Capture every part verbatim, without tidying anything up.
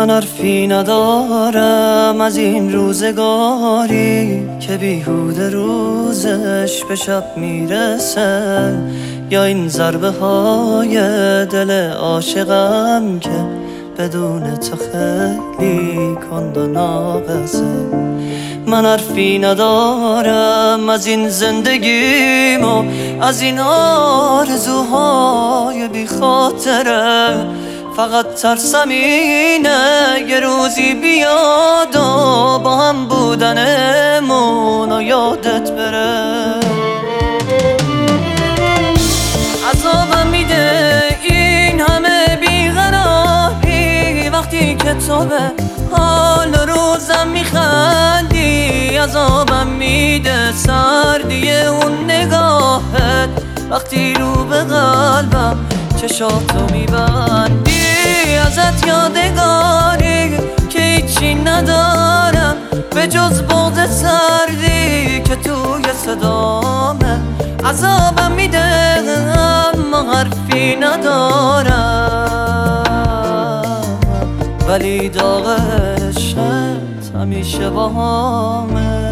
من حرفی ندارم از این روزگاری که بیهوده روزش به شب میرسه، یا این ضربه های دل عاشقم که بدون تو خیلی کند و ناقصه. من حرفی ندارم از این زندگیم و از این آرزوهای بی خاطره، فقط ترسم اینه یه روزی بیاد و با هم بودنمون و یادت بره. عذابم میده این همه بیقراری وقتی که تو به حال روزم میخندی. عذابم میده سردی اون نگاهت وقتی رو به قلبم چشاتو میبندی. ازت یادگاری که هیچی ندارم به جز بغض سردی که توی صدامه. عذابم میده اما حرفی ندارم، ولی داغ عشقت همیشه با همه.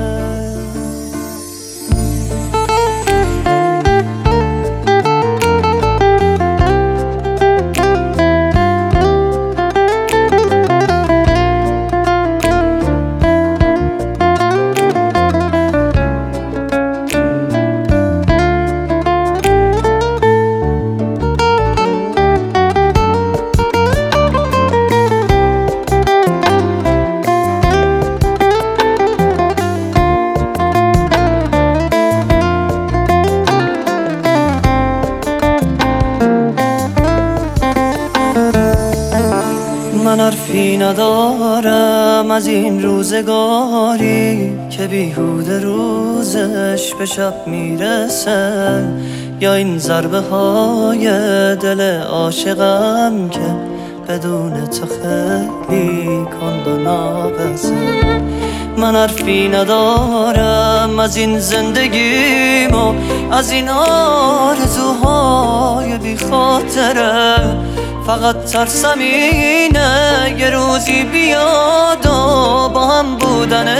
من حرفی ندارم از این روزگاری که بیهوده روزش به شب میرسه، یا این ضربه های دل عاشقم که بدون تو خیلی کند و ناقصه. من حرفی ندارم از این زندگیم و از این آرزوهای بی خاطره، فقط ترسم اینه یه روزی بیاد و با هم بودن